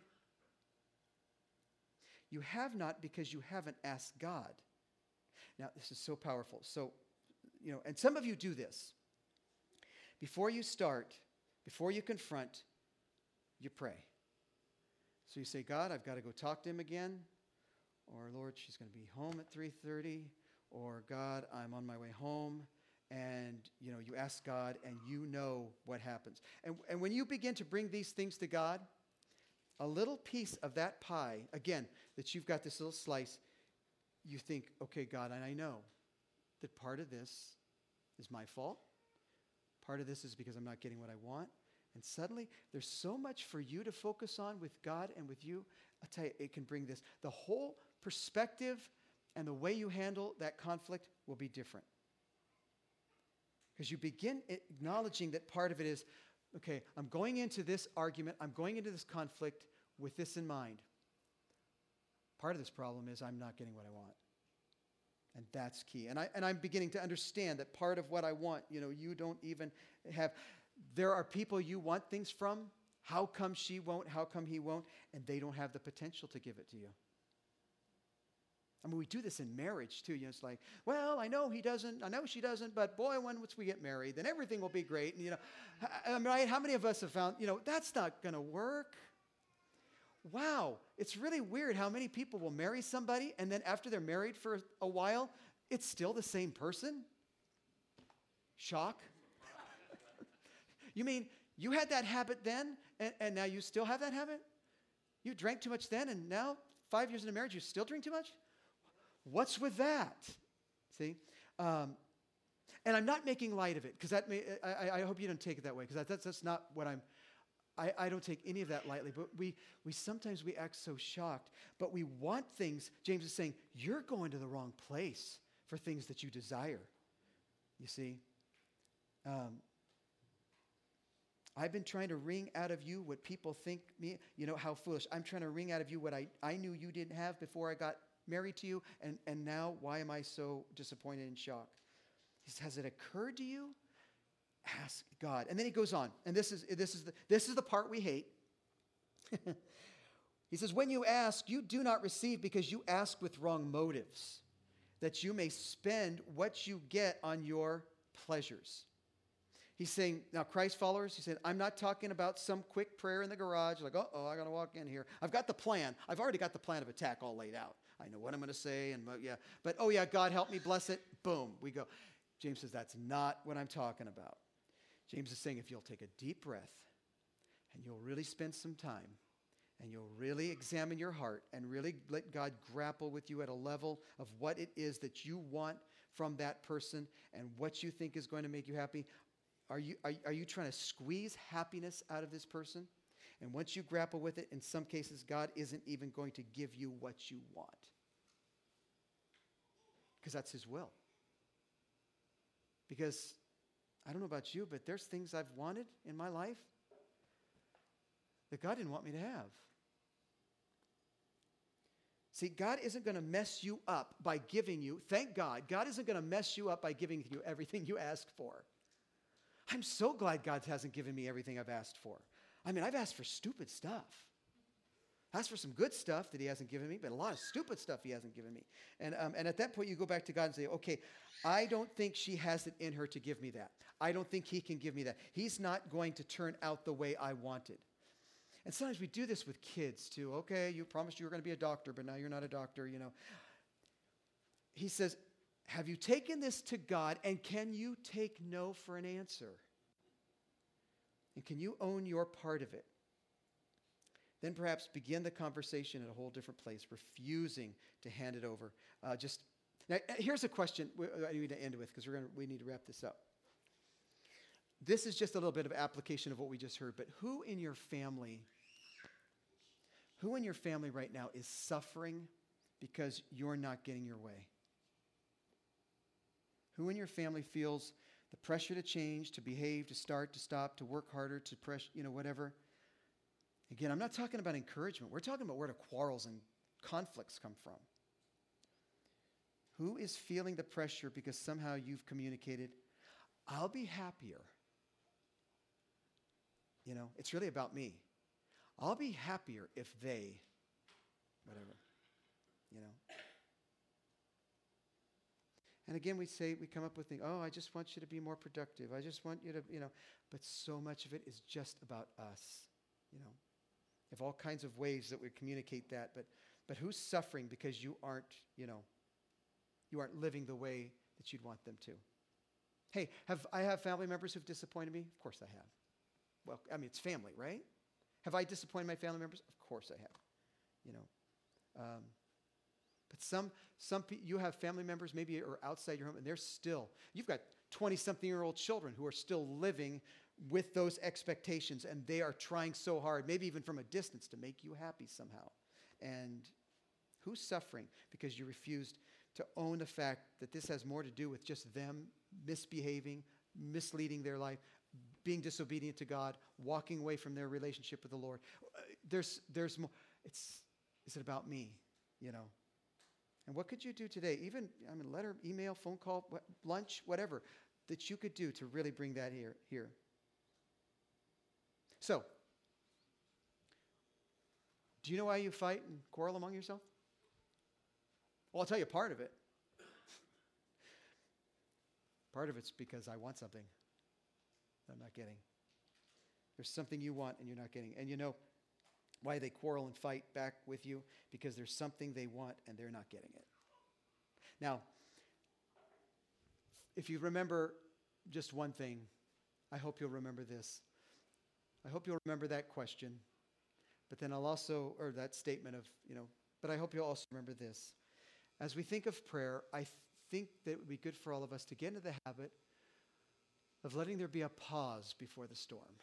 You have not because you haven't asked God. Now, this is so powerful. So, you know, and some of you do this. Before you start, before you confront, you pray. So you say, God, I've got to go talk to him again. Or, Lord, she's going to be home at three thirty. Or, God, I'm on my way home. And, you know, you ask God and you know what happens. And, and when you begin to bring these things to God, a little piece of that pie, again, that you've got this little slice, you think, okay, God, and I know that part of this is my fault. Part of this is because I'm not getting what I want. And suddenly, there's so much for you to focus on with God and with you. I'll tell you, it can bring this. The whole perspective And the way you handle that conflict will be different. Because you begin acknowledging that part of it is, okay, I'm going into this argument, I'm going into this conflict with this in mind. Part of this problem is I'm not getting what I want. And that's key. And, I, and I'm beginning to understand that part of what I want, you know, you don't even have, there are people you want things from. How come she won't? How come he won't? And they don't have the potential to give it to you. I mean, we do this in marriage too. You know, it's like, well, I know he doesn't, I know she doesn't, but boy, when once we get married, then everything will be great. And, you know, right? How many of us have found, you know, that's not going to work? Wow, it's really weird how many people will marry somebody and then after they're married for a while, it's still the same person? Shock? You mean you had that habit then and, and now you still have that habit? You drank too much then and now five years into marriage you still drink too much? What's with that? See? Um, and I'm not making light of it because that may, I, I hope you don't take it that way because that, that's, that's not what I'm, I, I don't take any of that lightly, but we, we sometimes we act so shocked, but we want things. James is saying, you're going to the wrong place for things that you desire. You see? Um, I've been trying to wring out of you what people think me, you know, how foolish. I'm trying to wring out of you what I, I knew you didn't have before I got married to you, and, and now why am I so disappointed and shocked? He says, has it occurred to you? Ask God. And then he goes on, and this is, this is, the, this is the part we hate. He says, when you ask, you do not receive because you ask with wrong motives, that you may spend what you get on your pleasures. He's saying, now Christ followers, he said, I'm not talking about some quick prayer in the garage, like, uh-oh, I got to walk in here. I've got the plan. I've already got the plan of attack all laid out. I know what I'm going to say, and yeah, but oh yeah, God help me, bless it, boom, we go. James says, that's not what I'm talking about. James is saying if you'll take a deep breath and you'll really spend some time and you'll really examine your heart and really let God grapple with you at a level of what it is that you want from that person and what you think is going to make you happy. Are you, are, are you trying to squeeze happiness out of this person? And once you grapple with it, in some cases, God isn't even going to give you what you want. Because that's his will. Because I don't know about you, but there's things I've wanted in my life that God didn't want me to have. See, God isn't going to mess you up by giving you, thank God, God isn't going to mess you up by giving you everything you asked for. I'm so glad God hasn't given me everything I've asked for. I mean, I've asked for stupid stuff. I asked for some good stuff that he hasn't given me, but a lot of stupid stuff he hasn't given me. And, um, and at that point, you go back to God and say, okay, I don't think she has it in her to give me that. I don't think he can give me that. He's not going to turn out the way I wanted. And sometimes we do this with kids too. Okay, you promised you were going to be a doctor, but now you're not a doctor, you know. He says, have you taken this to God, and can you take no for an answer? And can you own your part of it? Then perhaps begin the conversation at a whole different place, refusing to hand it over. Uh, just now, here's a question I need to end with because we're going we need to wrap this up. This is just a little bit of application of what we just heard. But who in your family, who in your family right now is suffering because you're not getting your way? Who in your family feels the pressure to change, to behave, to start, to stop, to work harder, to press, you know, whatever? Again, I'm not talking about encouragement. We're talking about where the quarrels and conflicts come from. Who is feeling the pressure because somehow you've communicated, I'll be happier. You know, it's really about me. I'll be happier if they, whatever, you know. And again, we say, we come up with things, oh, I just want you to be more productive. I just want you to, you know, but so much of it is just about us, you know. Of all kinds of ways that we communicate that, but but who's suffering because you aren't, you know, you aren't living the way that you'd want them to? Hey, have I have family members who've disappointed me? Of course I have. Well, I mean, it's family, right? Have I disappointed my family members? Of course I have. You know, um, but some some pe- you have family members maybe are outside your home, and they're still. You've got twenty-something-year-old children who are still living with those expectations, and they are trying so hard, maybe even from a distance, to make you happy somehow. And who's suffering because you refused to own the fact that this has more to do with just them misbehaving, misleading their life, being disobedient to God, walking away from their relationship with the Lord. There's, there's more. It's, is it about me, you know? And what could you do today? Even, I mean, letter, email, phone call, what, lunch, whatever, that you could do to really bring that here. here. So, do you know why you fight and quarrel among yourself? Well, I'll tell you part of it. Part of it's because I want something that I'm not getting. There's something you want and you're not getting. And you know why they quarrel and fight back with you? Because there's something they want and they're not getting it. Now, if you remember just one thing, I hope you'll remember this. I hope you'll remember that question. But then I'll also, or that statement of, you know, but I hope you'll also remember this. As we think of prayer, I th- think that it would be good for all of us to get into the habit of letting there be a pause before the storm.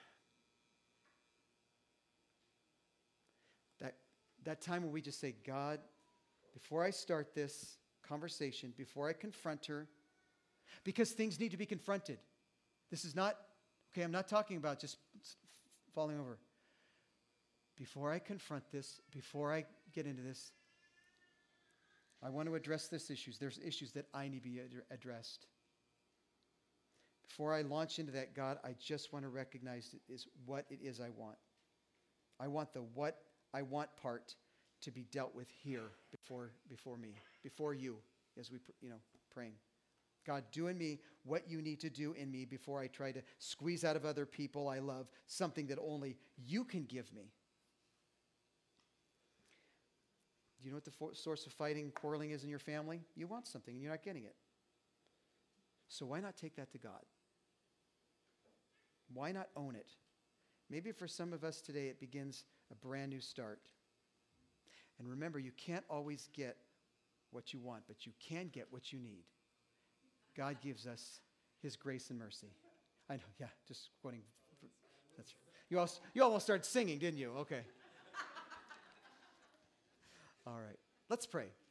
That, that time when we just say, God, before I start this conversation, before I confront her, because things need to be confronted. This is not, okay, I'm not talking about just falling over. Before I confront this, before I get into this, I want to address this issues. There's issues that I need to be ad- addressed. Before I launch into that, God, I just want to recognize it is what it is I want. I want the what I want part to be dealt with here before, before me, before you, as we, you know, praying. God, do in me what you need to do in me before I try to squeeze out of other people I love something that only you can give me. Do you know what the for- source of fighting and quarreling is in your family? You want something and you're not getting it. So why not take that to God? Why not own it? Maybe for some of us today, it begins a brand new start. And remember, you can't always get what you want, but you can get what you need. God gives us his grace and mercy. I know, yeah, just quoting. That's, you, all, you almost started singing, didn't you? Okay. All right. Let's pray.